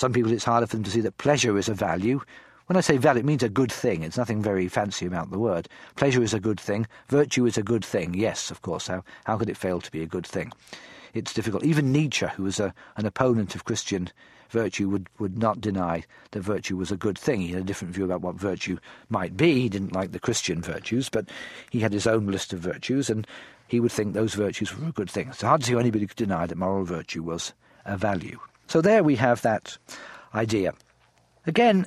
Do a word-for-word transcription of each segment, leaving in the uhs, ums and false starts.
Some people, it's harder for them to see that pleasure is a value. When I say value, it means a good thing. It's nothing very fancy about the word. Pleasure is a good thing. Virtue is a good thing. Yes, of course. How, how could it fail to be a good thing? It's difficult. Even Nietzsche, who was a, an opponent of Christian virtue, would, would not deny that virtue was a good thing. He had a different view about what virtue might be. He didn't like the Christian virtues, but he had his own list of virtues, and he would think those virtues were a good thing. It's hard to see how anybody could deny that moral virtue was a value. So there we have that idea. Again,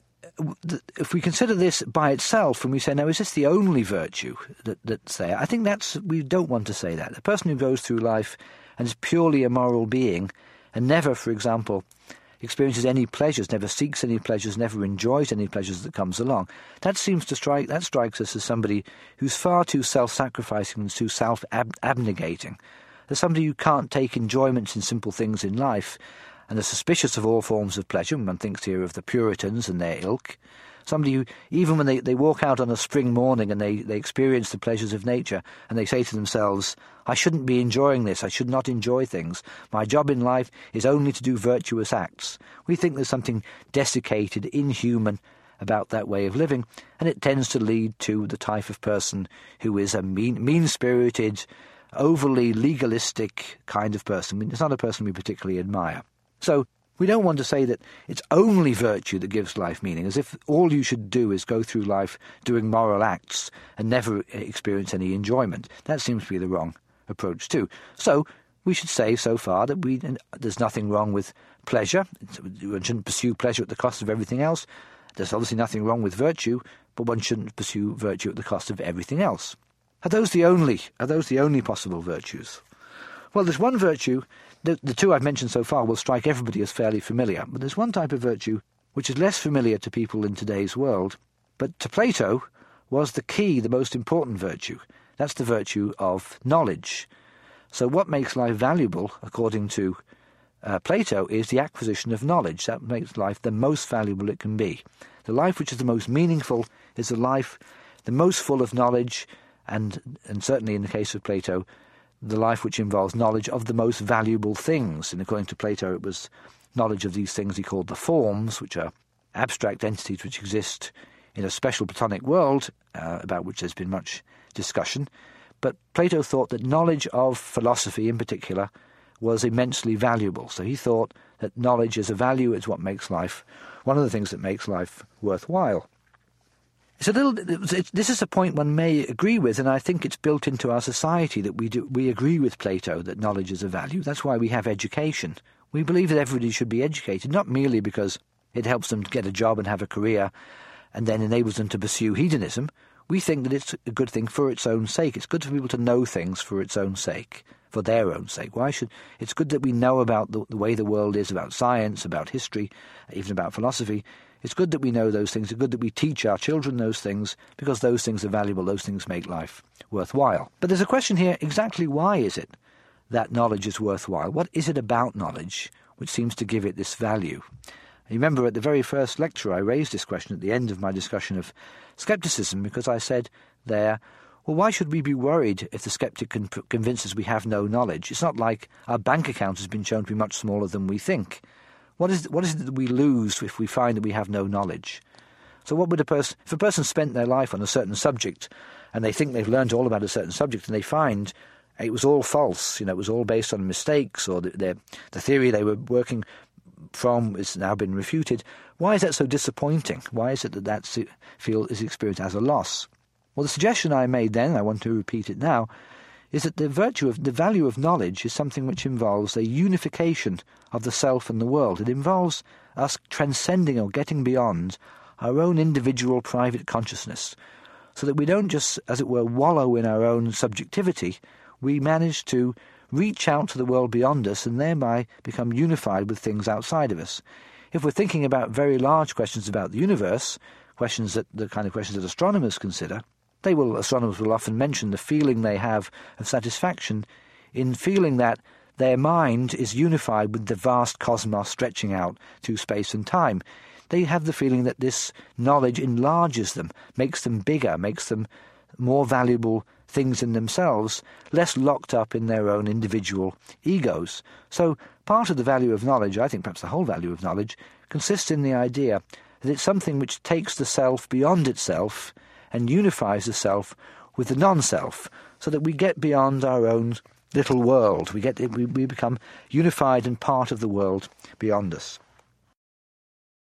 if we consider this by itself and we say, now, is this the only virtue that, that's there? I think that's, we don't want to say that. A person who goes through life and is purely a moral being and never, for example, experiences any pleasures, never seeks any pleasures, never enjoys any pleasures that comes along, that seems to strike, that strikes us as somebody who's far too self-sacrificing and too self-abnegating. There's somebody who can't take enjoyments in simple things in life and are suspicious of all forms of pleasure. One thinks here of the Puritans and their ilk. Somebody who, even when they, they walk out on a spring morning and they, they experience the pleasures of nature, and they say to themselves, I shouldn't be enjoying this, I should not enjoy things. My job in life is only to do virtuous acts. We think there's something desiccated, inhuman about that way of living, and it tends to lead to the type of person who is a mean, mean-spirited, overly legalistic kind of person. I mean, it's not a person we particularly admire. So we don't want to say that it's only virtue that gives life meaning, as if all you should do is go through life doing moral acts and never experience any enjoyment. That seems to be the wrong approach too. So we should say so far that we there's nothing wrong with pleasure. One shouldn't pursue pleasure at the cost of everything else. There's obviously nothing wrong with virtue, but one shouldn't pursue virtue at the cost of everything else. Are those the only, are those the only possible virtues? Well, there's one virtue. The, the two I've mentioned so far will strike everybody as fairly familiar, but there's one type of virtue which is less familiar to people in today's world, but to Plato was the key, the most important virtue. That's the virtue of knowledge. So what makes life valuable, according to uh, Plato, is the acquisition of knowledge. That makes life the most valuable it can be. The life which is the most meaningful is the life the most full of knowledge, and, and certainly in the case of Plato, the life which involves knowledge of the most valuable things. And according to Plato, it was knowledge of these things he called the forms, which are abstract entities which exist in a special Platonic world, uh, about which there's been much discussion. But Plato thought that knowledge of philosophy in particular was immensely valuable. So he thought that knowledge as a value is what makes life, one of the things that makes life worthwhile. It's a little. It's, this is a point one may agree with, and I think it's built into our society that we do. We agree with Plato that knowledge is a value. That's why we have education. We believe that everybody should be educated, not merely because it helps them to get a job and have a career, and then enables them to pursue hedonism. We think that it's a good thing for its own sake. It's good for people to know things for its own sake, for their own sake. Why should it's good that we know about the, the way the world is, about science, about history, even about philosophy. It's good that we know those things. It's good that we teach our children those things, because those things are valuable. Those things make life worthwhile. But there's a question here, exactly why is it that knowledge is worthwhile? What is it about knowledge which seems to give it this value? You remember at the very first lecture I raised this question at the end of my discussion of skepticism, because I said there, well, why should we be worried if the skeptic can convince us we have no knowledge? It's not like our bank account has been shown to be much smaller than we think. What is, what is it that we lose if we find that we have no knowledge? So what would a person, if a person spent their life on a certain subject and they think they've learned all about a certain subject and they find it was all false, you know, it was all based on mistakes, or the, the, the theory they were working from has now been refuted, why is that so disappointing? Why is it that that feel is experienced as a loss? Well, the suggestion I made then, and I want to repeat it now, is that the virtue of the value of knowledge is something which involves a unification of the self and the world. It involves us transcending or getting beyond our own individual private consciousness, so that we don't just, as it were, wallow in our own subjectivity. We manage to reach out to the world beyond us and thereby become unified with things outside of us. If we're thinking about very large questions about the universe, questions that the kind of questions that astronomers consider, They will, astronomers will often mention the feeling they have of satisfaction in feeling that their mind is unified with the vast cosmos stretching out to space and time. They have the feeling that this knowledge enlarges them, makes them bigger, makes them more valuable things in themselves, less locked up in their own individual egos. So part of the value of knowledge, I think perhaps the whole value of knowledge, consists in the idea that it's something which takes the self beyond itself and unifies the self with the non-self, so that we get beyond our own little world. We get we, we become unified and part of the world beyond us.